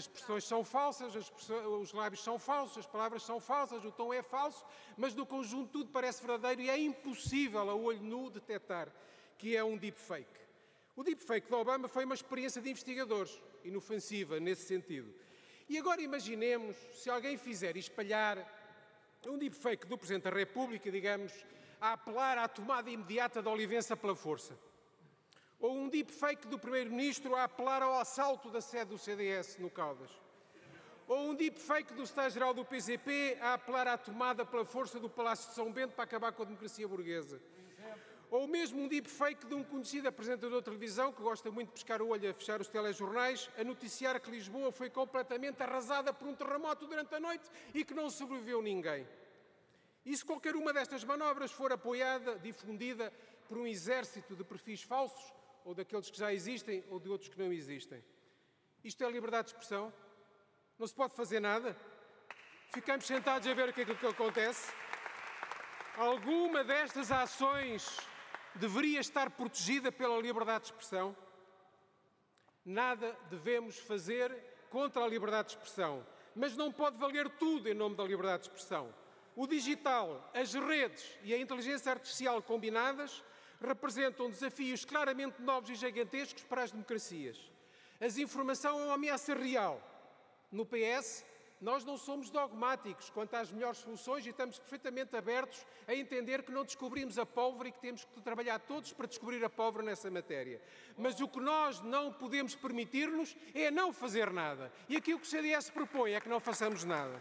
as expressões são falsas, os lábios são falsos, as palavras são falsas, o tom é falso, mas no conjunto tudo parece verdadeiro e é impossível a olho nu detectar que é um deepfake. O deepfake de Obama foi uma experiência de investigadores, inofensiva nesse sentido. E agora imaginemos se alguém fizer espalhar um deepfake do Presidente da República, digamos, a apelar à tomada imediata da Olivença pela força. Ou um deepfake do Primeiro-Ministro a apelar ao assalto da sede do CDS no Caldas. Ou um deepfake do Secretário-Geral do PCP a apelar à tomada pela força do Palácio de São Bento para acabar com a democracia burguesa. Ou mesmo um deepfake de um conhecido apresentador de televisão que gosta muito de pescar o olho a fechar os telejornais, a noticiar que Lisboa foi completamente arrasada por um terremoto durante a noite e que não sobreviveu ninguém. E se qualquer uma destas manobras for apoiada, difundida por um exército de perfis falsos, ou daqueles que já existem, ou de outros que não existem, isto é liberdade de expressão? Não se pode fazer nada? Ficamos sentados a ver o que é que acontece? Alguma destas ações deveria estar protegida pela liberdade de expressão? Nada devemos fazer contra a liberdade de expressão, mas não pode valer tudo em nome da liberdade de expressão. O digital, as redes e a inteligência artificial combinadas representam desafios claramente novos e gigantescos para as democracias. A desinformação é uma ameaça real. No PS, nós não somos dogmáticos quanto às melhores soluções e estamos perfeitamente abertos a entender que não descobrimos a pólvora e que temos que trabalhar todos para descobrir a pólvora nessa matéria. Mas o que nós não podemos permitir-nos é não fazer nada. E aquilo que o CDS propõe é que não façamos nada.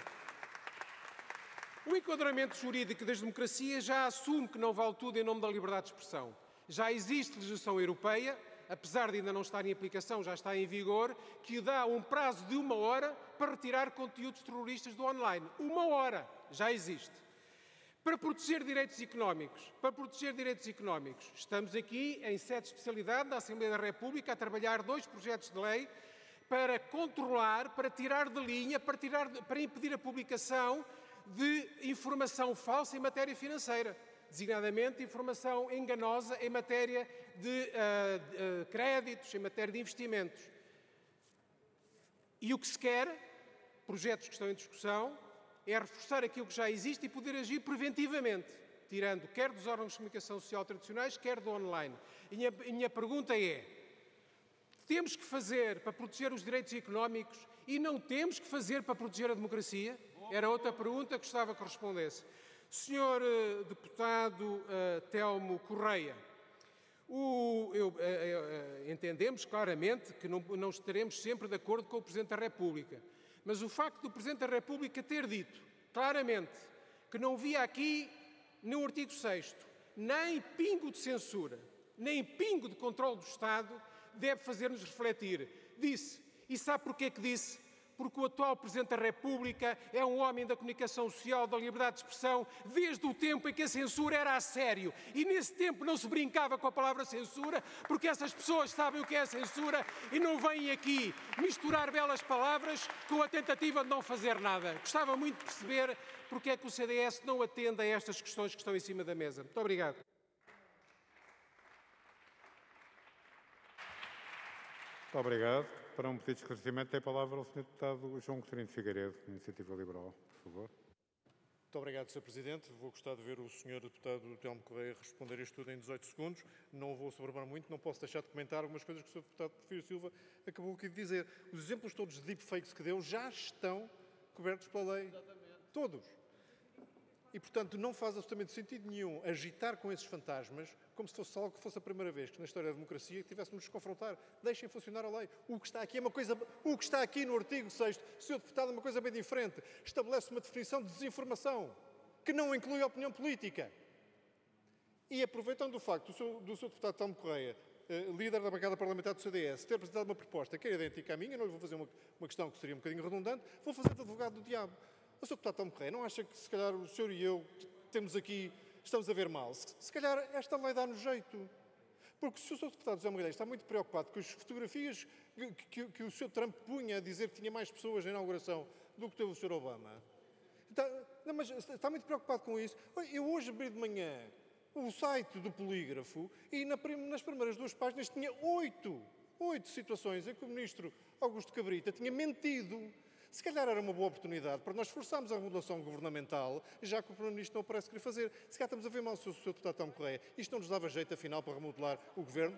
O enquadramento jurídico das democracias já assume que não vale tudo em nome da liberdade de expressão. Já existe legislação europeia, apesar de ainda não estar em aplicação, já está em vigor, que dá um prazo de 1 hora para retirar conteúdos terroristas do online. 1 hora, já existe. Para proteger direitos económicos, estamos aqui em sede de especialidade da Assembleia da República a trabalhar 2 projetos de lei para controlar, para tirar de linha, para impedir a publicação de informação falsa em matéria financeira, designadamente informação enganosa em matéria de créditos, em matéria de investimentos. E o que se quer, projetos que estão em discussão, é reforçar aquilo que já existe e poder agir preventivamente, tirando quer dos órgãos de comunicação social tradicionais, quer do online. E a minha pergunta é: temos que fazer para proteger os direitos económicos e não temos que fazer para proteger a democracia? Era outra pergunta que gostava que respondesse. Senhor deputado Telmo Correia, entendemos claramente que não estaremos sempre de acordo com o Presidente da República, mas o facto do Presidente da República ter dito claramente que não via aqui, no artigo 6º, nem pingo de censura, nem pingo de controle do Estado, deve fazer-nos refletir. Disse, e sabe porquê que disse? Porque o atual Presidente da República é um homem da comunicação social, da liberdade de expressão, desde o tempo em que a censura era a sério. E nesse tempo não se brincava com a palavra censura, porque essas pessoas sabem o que é a censura e não vêm aqui misturar belas palavras com a tentativa de não fazer nada. Gostava muito de perceber porque é que o CDS não atende a estas questões que estão em cima da mesa. Muito obrigado. Muito obrigado. Para um pedido de esclarecimento, tem a palavra o Sr. Deputado João Coutinho de Figueiredo, Iniciativa Liberal, por favor. Muito obrigado, Sr. Presidente. Vou gostar de ver o Sr. Deputado Telmo Correia responder isto tudo em 18 segundos. Não vou sobrepor muito, não posso deixar de comentar algumas coisas que o Sr. Deputado Filho Silva acabou aqui de dizer. Os exemplos todos de deepfakes que deu já estão cobertos pela lei. Exatamente. Todos. E, portanto, não faz absolutamente sentido nenhum agitar com esses fantasmas como se fosse algo que fosse a primeira vez que na história da democracia tivéssemos de nos confrontar. Deixem funcionar a lei. O que está aqui é uma coisa... O que está aqui no artigo 6º, Sr. Deputado, é uma coisa bem diferente. Estabelece uma definição de desinformação que não inclui a opinião política. E aproveitando o facto do Sr. Deputado Telmo Correia, líder da bancada parlamentar do CDS, ter apresentado uma proposta que é idêntica à minha, não lhe vou fazer uma questão que seria um bocadinho redundante, vou fazer de advogado do diabo. O Sr. Deputado Telmo Correia não acha que, se calhar, o senhor e eu estamos a ver mal? Se calhar esta lei dá-nos jeito. Porque se o Sr. Deputado José Magalhães está muito preocupado com as fotografias que o Sr. Trump punha a dizer que tinha mais pessoas na inauguração do que teve o Sr. Obama, mas está muito preocupado com isso. Eu hoje abri de manhã o site do Polígrafo e nas primeiras 2 páginas tinha 8 situações em que o Ministro Augusto Cabrita tinha mentido. Se calhar era uma boa oportunidade para nós forçarmos a remodelação governamental, já que o Primeiro-Ministro não parece querer fazer. Se calhar estamos a ver mal o Sr. Deputado Telmo Correia. Isto não nos dava jeito, afinal, para remodelar o Governo?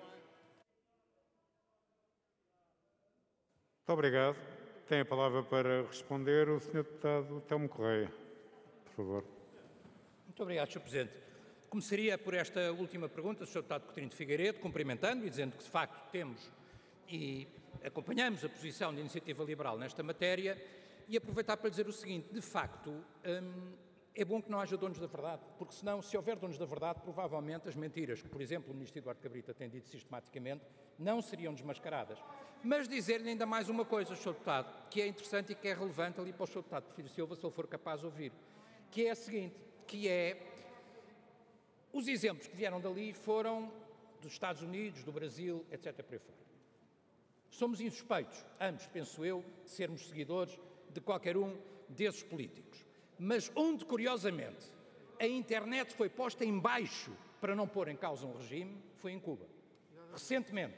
Muito obrigado. Tem a palavra para responder o Sr. Deputado Telmo Correia. Por favor. Muito obrigado, Sr. Presidente. Começaria por esta última pergunta do Sr. Deputado Coutinho de Figueiredo, cumprimentando e dizendo que, de facto, temos e acompanhamos a posição da Iniciativa Liberal nesta matéria e aproveitar para dizer o seguinte, de facto, é bom que não haja donos da verdade, porque senão, se houver donos da verdade, provavelmente as mentiras que, por exemplo, o Ministro Eduardo Cabrita tem dito sistematicamente, não seriam desmascaradas. Mas dizer-lhe ainda mais uma coisa, Sr. Deputado, que é interessante e que é relevante ali para o Sr. Deputado Porfírio Silva, se ele for capaz de ouvir, que é a seguinte, que é, os exemplos que vieram dali foram dos Estados Unidos, do Brasil, etc. por aí fora. Somos insuspeitos, ambos, penso eu, de sermos seguidores de qualquer um desses políticos. Mas onde, curiosamente, a internet foi posta em baixo para não pôr em causa um regime, foi em Cuba. Recentemente,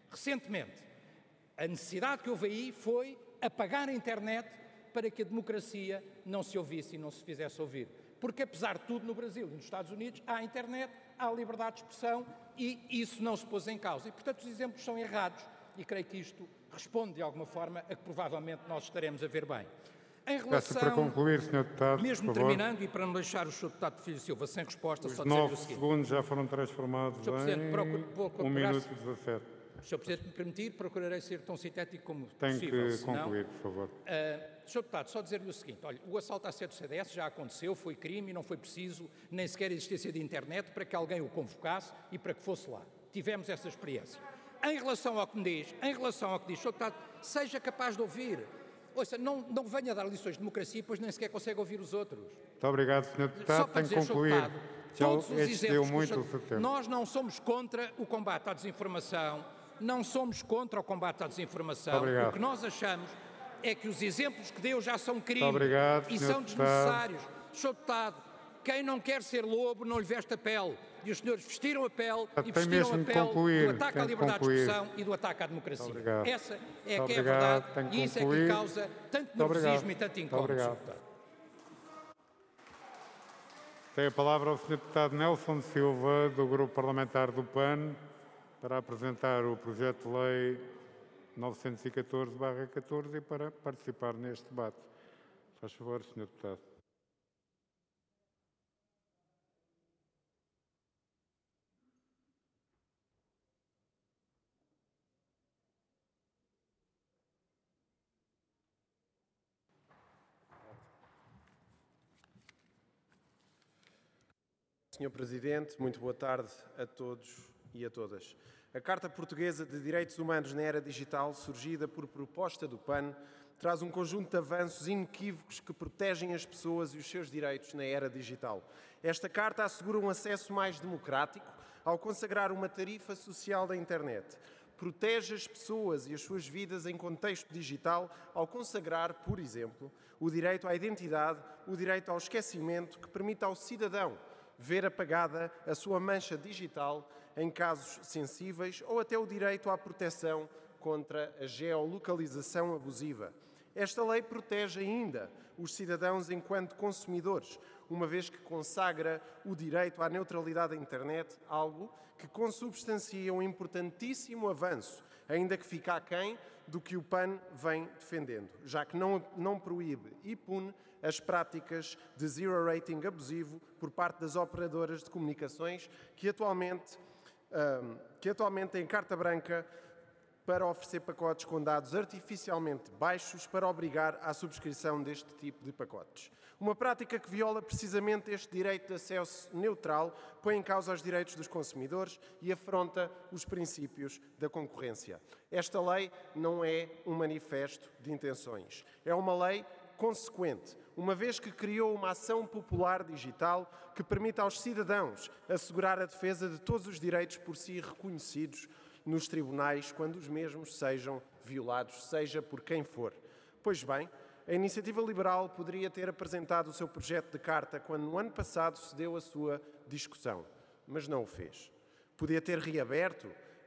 a necessidade que houve aí foi apagar a internet para que a democracia não se ouvisse e não se fizesse ouvir. Porque, apesar de tudo, no Brasil e nos Estados Unidos, há internet, há liberdade de expressão e isso não se pôs em causa. E, portanto, os exemplos são errados. E creio que isto responde, de alguma forma, a que provavelmente nós estaremos a ver bem. Em relação, para concluir, Sr. Deputado, mesmo por favor. Terminando, e para não deixar o Sr. Deputado Porfírio Silva sem resposta, só Os dizer-lhe 9 o seguinte. segundos já foram transformados Sr. Presidente, em 1 minuto e 17. Sr. Presidente, me permitir, procurarei ser tão sintético como Tem possível. que concluir, por favor. Sr. Deputado, só dizer-lhe o seguinte, olha, o assalto à sede do CDS já aconteceu, foi crime e não foi preciso nem sequer a existência de internet para que alguém o convocasse e para que fosse lá. Tivemos essa experiência. Em relação ao que me diz, Sr. Deputado, seja capaz de ouvir. Ouça, não venha dar lições de democracia, pois nem sequer consegue ouvir os outros. Muito obrigado, Sr. Deputado. Só para Tem que dizer, concluir. Sr. Deputado, todos os exemplos, muito o seu tempo. nós não somos contra o combate à desinformação, não somos contra o combate à desinformação. O que nós achamos é que os exemplos que deu já são crime e são desnecessários. Sr. Deputado, quem não quer ser lobo não lhe veste a pele. E os senhores vestiram a pele e vestiram a pele do ataque à liberdade de expressão e do ataque à democracia. Essa é que é a verdade e isso é que lhe causa tanto nervosismo e tanto incómodo, Sr. Deputado. Tem a palavra o Sr. Deputado Nelson Silva, do Grupo Parlamentar do PAN, para apresentar o projeto de lei 914/14 e para participar neste debate. Faz favor, Sr. Deputado. Sr. Presidente, muito boa tarde a todos e a todas. A Carta Portuguesa de Direitos Humanos na Era Digital, surgida por proposta do PAN, traz um conjunto de avanços inequívocos que protegem as pessoas e os seus direitos na era digital. Esta Carta assegura um acesso mais democrático ao consagrar uma tarifa social da internet. Protege as pessoas e as suas vidas em contexto digital ao consagrar, por exemplo, o direito à identidade, o direito ao esquecimento, que permite ao cidadão ver apagada a sua mancha digital em casos sensíveis ou até o direito à proteção contra a geolocalização abusiva. Esta lei protege ainda os cidadãos enquanto consumidores, uma vez que consagra o direito à neutralidade da internet, algo que consubstancia um importantíssimo avanço, ainda que fica aquém do que o PAN vem defendendo, já que não proíbe e pune as práticas de zero rating abusivo por parte das operadoras de comunicações que atualmente têm carta branca para oferecer pacotes com dados artificialmente baixos para obrigar à subscrição deste tipo de pacotes. Uma prática que viola precisamente este direito de acesso neutral, põe em causa os direitos dos consumidores e afronta os princípios da concorrência. Esta lei não é um manifesto de intenções. É uma lei consequente, uma vez que criou uma ação popular digital que permite aos cidadãos assegurar a defesa de todos os direitos por si reconhecidos nos tribunais quando os mesmos sejam violados, seja por quem for. Pois bem, a Iniciativa Liberal poderia ter apresentado o seu projeto de carta quando no ano passado se deu a sua discussão, mas não o fez. Podia ter reaberto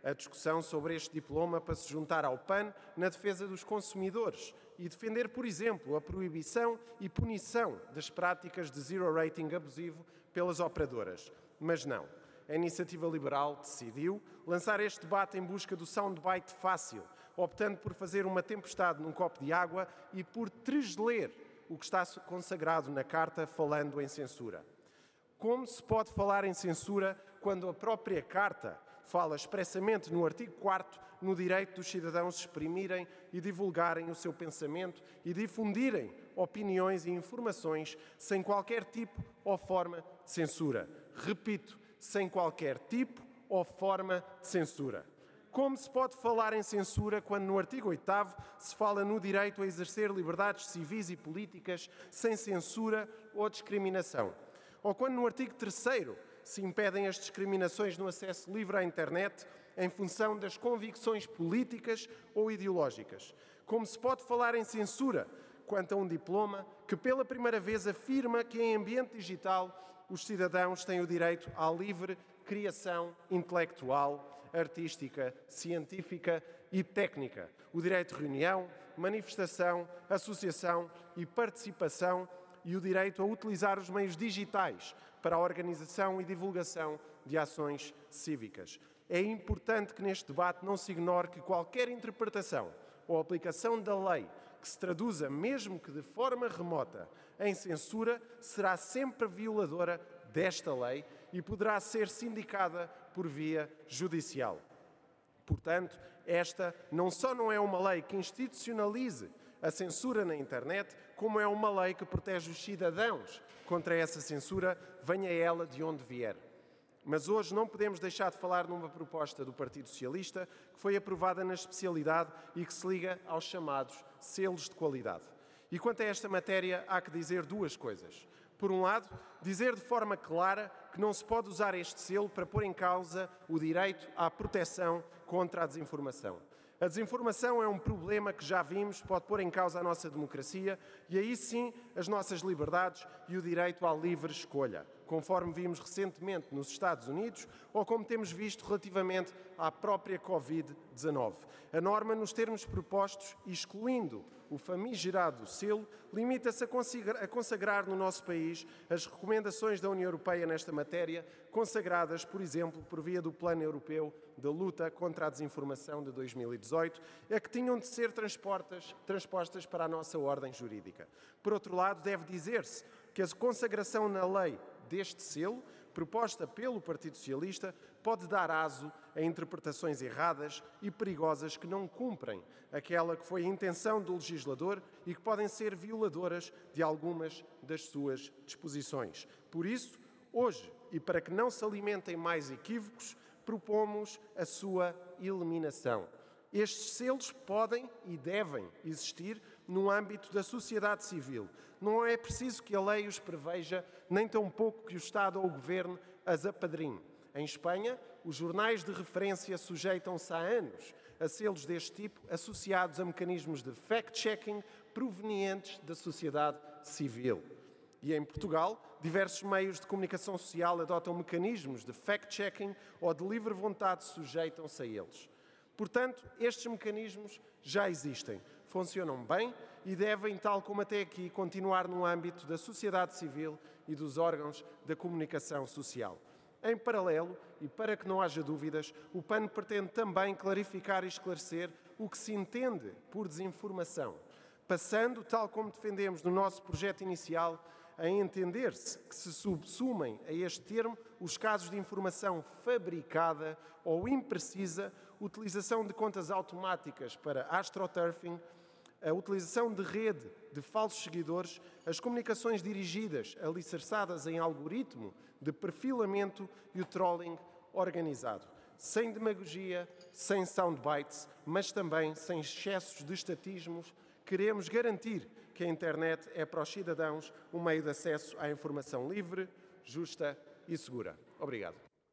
a discussão sobre este diploma para se juntar ao PAN na defesa dos consumidores e defender, por exemplo, a proibição e punição das práticas de zero rating abusivo pelas operadoras. Mas não. A Iniciativa Liberal decidiu lançar este debate em busca do soundbite fácil, optando por fazer uma tempestade num copo de água e por tresler o que está consagrado na Carta, falando em censura. Como se pode falar em censura quando a própria Carta fala expressamente no artigo 4º no direito dos cidadãos exprimirem e divulgarem o seu pensamento e difundirem opiniões e informações sem qualquer tipo ou forma de censura? Repito, sem qualquer tipo ou forma de censura. Como se pode falar em censura quando no artigo 8º se fala no direito a exercer liberdades civis e políticas sem censura ou discriminação? Ou quando no artigo 3º se impedem as discriminações no acesso livre à internet em função das convicções políticas ou ideológicas? Como se pode falar em censura quanto a um diploma que pela primeira vez afirma que em ambiente digital os cidadãos têm o direito à livre criação intelectual, artística, científica e técnica, o direito de reunião, manifestação, associação e participação e o direito a utilizar os meios digitais para a organização e divulgação de ações cívicas? É importante que neste debate não se ignore que qualquer interpretação ou aplicação da lei que se traduza, mesmo que de forma remota, em censura, será sempre violadora desta lei e poderá ser sindicada por via judicial. Portanto, esta não só não é uma lei que institucionalize a censura na internet, como é uma lei que protege os cidadãos contra essa censura, venha ela de onde vier. Mas hoje não podemos deixar de falar numa proposta do Partido Socialista que foi aprovada na especialidade e que se liga aos chamados selos de qualidade. E quanto a esta matéria, há que dizer duas coisas. Por um lado, dizer de forma clara que não se pode usar este selo para pôr em causa o direito à proteção contra a desinformação. A desinformação é um problema que já vimos, pode pôr em causa a nossa democracia e aí sim as nossas liberdades e o direito à livre escolha, conforme vimos recentemente nos Estados Unidos ou como temos visto relativamente à própria Covid-19. A norma, nos termos propostos, excluindo o famigerado selo, limita-se a consagrar no nosso país as recomendações da União Europeia nesta matéria, consagradas, por exemplo, por via do Plano Europeu de Luta contra a Desinformação de 2018, a que tinham de ser transpostas para a nossa ordem jurídica. Por outro lado, deve dizer-se que a consagração na lei deste selo, proposta pelo Partido Socialista, pode dar aso a interpretações erradas e perigosas que não cumprem aquela que foi a intenção do legislador e que podem ser violadoras de algumas das suas disposições. Por isso, hoje, e para que não se alimentem mais equívocos, propomos a sua eliminação. Estes selos podem e devem existir no âmbito da sociedade civil. Não é preciso que a lei os preveja, nem tampouco que o Estado ou o Governo as apadrinhe. Em Espanha, os jornais de referência sujeitam-se há anos a selos deste tipo, associados a mecanismos de fact-checking provenientes da sociedade civil. E em Portugal, diversos meios de comunicação social adotam mecanismos de fact-checking ou de livre vontade sujeitam-se a eles. Portanto, estes mecanismos já existem, funcionam bem e devem, tal como até aqui, continuar no âmbito da sociedade civil e dos órgãos da comunicação social. Em paralelo, e para que não haja dúvidas, o PAN pretende também clarificar e esclarecer o que se entende por desinformação, passando, tal como defendemos no nosso projeto inicial, a entender-se que se subsumem a este termo os casos de informação fabricada ou imprecisa, utilização de contas automáticas para astroturfing, a utilização de rede de falsos seguidores, as comunicações dirigidas, alicerçadas em algoritmo de perfilamento e o trolling organizado. Sem demagogia, sem soundbites, mas também sem excessos de estatismos, queremos garantir que a internet é para os cidadãos um meio de acesso à informação livre, justa e segura. Obrigado.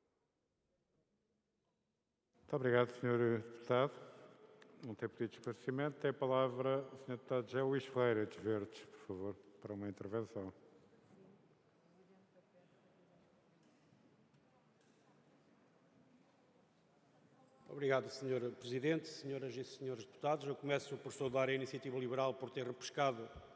Muito obrigado, Sr. Deputado. Não tem pedido de esclarecimento. Tem a palavra o Sr. Deputado José Luís Ferreira, dos Verdes, por favor, para uma intervenção. Obrigado, Sr. Presidente, senhoras e senhores deputados. Eu começo por saudar a Iniciativa Liberal por ter repescado